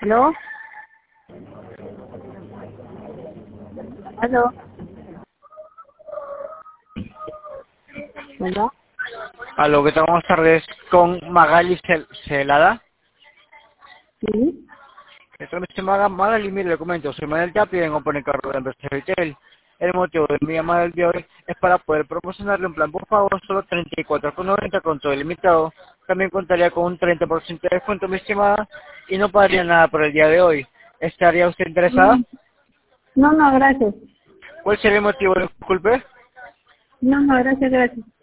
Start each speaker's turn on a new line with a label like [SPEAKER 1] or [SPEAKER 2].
[SPEAKER 1] ¿Aló? ¿Aló? ¿Aló?
[SPEAKER 2] Aló, ¿qué tal? Buenas tardes. Con Magali Celada.
[SPEAKER 1] ¿Sí?
[SPEAKER 2] Esto me llama Magali, mire, le comento. Soy Manuel Tapia y vengo por el cargo de la empresa Retail. El motivo de mi llamada del día de hoy es para poder promocionarle un plan por pago solo 34,90 con todo ilimitado. También contaría con un 30% de descuento, mi estimada, y no pagaría nada por el día de hoy. ¿Estaría usted interesada?
[SPEAKER 1] No, no, gracias.
[SPEAKER 2] ¿Cuál sería el motivo? Disculpe.
[SPEAKER 1] No, gracias.